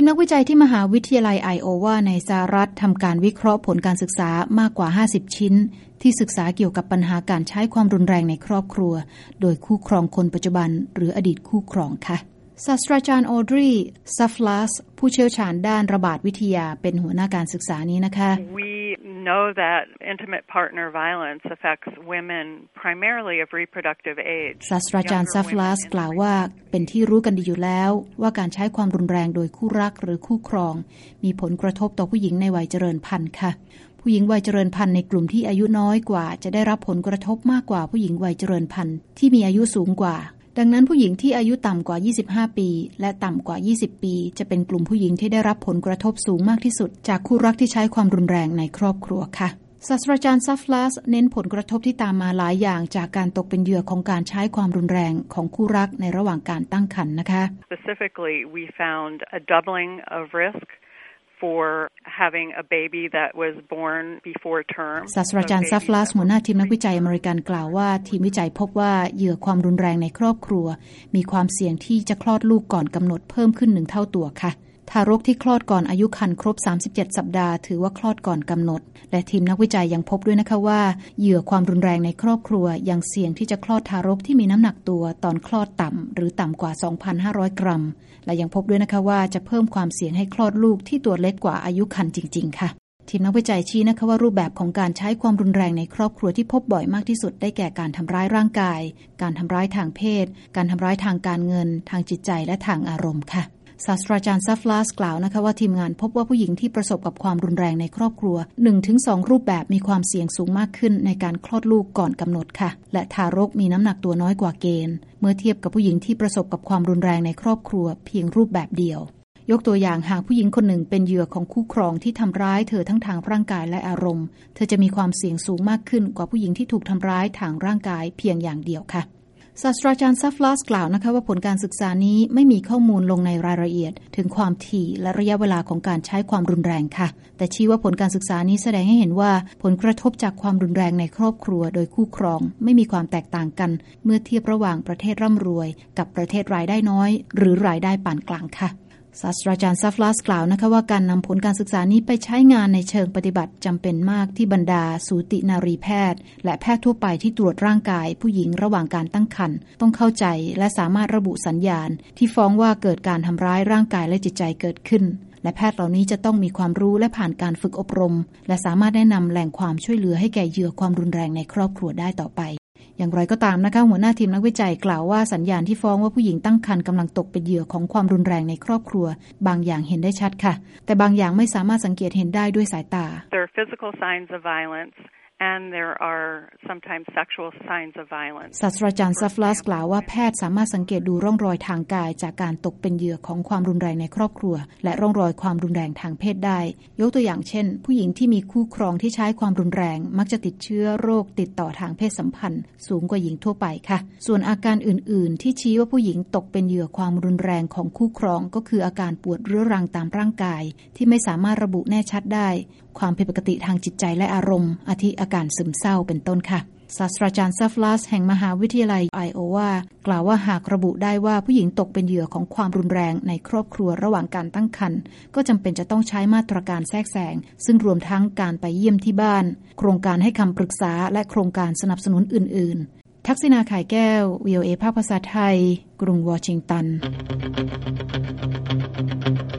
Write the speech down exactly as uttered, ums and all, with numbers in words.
มนักวิจัยที่มหาวิทยาลัยไอโอวาในสหรัฐทำการวิเคราะห์ผลการศึกษามากกว่าห้าสิบชิ้นที่ศึกษาเกี่ยวกับปัญหาการใช้ความรุนแรงในครอบครัวโดยคู่ครองคนปัจจุบันหรืออดีตคู่ครองค่ะศาสตราจารย์ออดรีย์ซัฟลัสผู้เชี่ยวชาญด้านระบาดวิทยาเป็นหัวหน้าการศึกษานี้นะคะ We know that intimate partner violence affects women primarily of reproductive age ศาสตราจารย์ซัฟลัสกล่าวว่าเป็นที่รู้กันดีอยู่แล้วว่าการใช้ความรุนแรงโดยคู่รักหรือคู่ครองมีผลกระทบต่อผู้หญิงในวัยเจริญพันธุ์ค่ะผู้หญิงวัยเจริญพันธุ์ในกลุ่มที่อายุน้อยกว่าจะได้รับผลกระทบมากกว่าผู้หญิงวัยเจริญพันธุ์ที่มีอายุสูงกว่าดังนั้นผู้หญิงที่อายุต่ำกว่ายี่สิบห้าปีและต่ำกว่ายี่สิบปีจะเป็นกลุ่มผู้หญิงที่ได้รับผลกระทบสูงมากที่สุดจากคู่รักที่ใช้ความรุนแรงในครอบครัวค่ะศาสตราจารย์ซัฟลัสเน้นผลกระทบที่ตามมาหลายอย่างจากการตกเป็นเหยื่อของการใช้ความรุนแรงของคู่รักในระหว่างการตั้งครรภ์นะคะ Specifically, we found a doubling of risk for having a baby that was born before term ศาสตราจารย์ซัฟลัสหัวหน้าทีมนักวิจัยอเมริกันกล่าวว่าทีมวิจัยพบว่าเหยื่อความรุนแรงในครอบครัวมีความเสี่ยงที่จะคลอดลูกก่อนกำหนดเพิ่มขึ้นหนึ่งเท่าตัวค่ะทารกที่คลอดก่อนอายุครรภ์ครบสามสิบเจ็ดสัปดาห์ถือว่าคลอดก่อนกำหนดและทีมนักวิจัยยังพบด้วยนะคะว่าเหยื่อความรุนแรงในครอบครัวยังเสี่ยงที่จะคลอดทารกที่มีน้ำหนักตัวตอนคลอดต่ำหรือต่ำกว่า สองพันห้าร้อย กรัมและยังพบด้วยนะคะว่าจะเพิ่มความเสี่ยงให้คลอดลูกที่ตัวเล็กกว่าอายุครรภ์จริงๆค่ะทีมนักวิจัยชี้นะคะว่ารูปแบบของการใช้ความรุนแรงในครอบครัวที่พบบ่อยมากที่สุดได้แก่การทำร้ายร่างกายการทำร้ายทางเพศการทำร้ายทางการเงินทางจิตใจและทางอารมณ์ค่ะศาสตราจารย์ซัฟลัสกล่าวนะคะว่าทีมงานพบว่าผู้หญิงที่ประสบกับความรุนแรงในครอบครัว หนึ่งถึงสอง รูปแบบมีความเสี่ยงสูงมากขึ้นในการคลอดลูกก่อนกำหนดค่ะและทารกมีน้ำหนักตัวน้อยกว่าเกณฑ์เมื่อเทียบกับผู้หญิงที่ประสบกับความรุนแรงในครอบครัวเพียงรูปแบบเดียวยกตัวอย่างหากผู้หญิงคนหนึ่งเป็นเหยื่อของคู่ครองที่ทำร้ายเธอทั้งทางร่างกายและอารมณ์เธอจะมีความเสี่ยงสูงมากขึ้นกว่าผู้หญิงที่ถูกทำร้ายทางร่างกายเพียงอย่างเดียวค่ะศาสตราจารย์ซัฟลัสกล่าวนะคะว่าผลการศึกษานี้ไม่มีข้อมูลลงในรายละเอียดถึงความถี่และระยะเวลาของการใช้ความรุนแรงค่ะแต่ชี้ว่าผลการศึกษานี้แสดงให้เห็นว่าผลกระทบจากความรุนแรงในครอบครัวโดยคู่ครองไม่มีความแตกต่างกันเมื่อเทียบระหว่างประเทศร่ำรวยกับประเทศรายได้น้อยหรือรายได้ปานกลางค่ะศาสตราจารย์ซัฟลัสกล่าวนะคะว่าการนำผลการศึกษานี้ไปใช้งานในเชิงปฏิบัติจำเป็นมากที่บรรดาสูตินารีแพทย์และแพทย์ทั่วไปที่ตรวจร่างกายผู้หญิงระหว่างการตั้งครรภ์ต้องเข้าใจและสามารถระบุสัญญาณที่ฟ้องว่าเกิดการทำร้ายร่างกายและจิตใจเกิดขึ้นและแพทย์เหล่านี้จะต้องมีความรู้และผ่านการฝึกอบรมและสามารถแนะนำแหล่งความช่วยเหลือให้แก่เหยื่อความรุนแรงในครอบครัวได้ต่อไปอย่างไรก็ตามนะคะหัวหน้าทีมนักวิจัยกล่าวว่าสัญญาณที่ฟ้องว่าผู้หญิงตั้งครรภ์กำลังตกเป็นเหยื่อของความรุนแรงในครอบครัวบางอย่างเห็นได้ชัดค่ะแต่บางอย่างไม่สามารถสังเกตเห็นได้ด้วยสายตา There are physical signs of violence and there are sometimes sexual signs of violence ศาสตราจารย์ซัฟลัสกล่าวว่าแพทย์สามารถสังเกตดูร่องรอยทางกายจากการตกเป็นเหยื่อของความรุนแรงในครอบครัวและร่องรอยความรุนแรงทางเพศได้ยกตัวอย่างเช่นผู้หญิงที่มีคู่ครองที่ใช้ความรุนแรงมักจะติดเชื้อโรคติดต่อทางเพศสัมพันธ์สูงกว่าหญิงทั่วไปค่ะส่วนอาการอื่นๆที่ชี้ว่าผู้หญิงตกเป็นเหยื่อความรุนแรงของคู่ครองก็คืออาการปวดเรื้อรังตามร่างกายที่ไม่สามารถระบุแน่ชัดได้ความผิดปกติทางจิตใจและอารมณ์อาทิอาการซึมเศร้าเป็นต้นค่ะศาสตราจารย์ซัฟลัสแห่งมหาวิทยาลัยไอโอวากล่าวว่าหากระบุได้ว่าผู้หญิงตกเป็นเหยื่อของความรุนแรงในครอบครัวระหว่างการตั้งครรภ์ก็จำเป็นจะต้องใช้มาตรการแทรกแซงซึ่งรวมทั้งการไปเยี่ยมที่บ้านโครงการให้คำปรึกษาและโครงการสนับสนุนอื่นๆทักษิณา ข่ายแก้ว วี โอ เอ ภาคภาษาไทยกรุงวอชิงตัน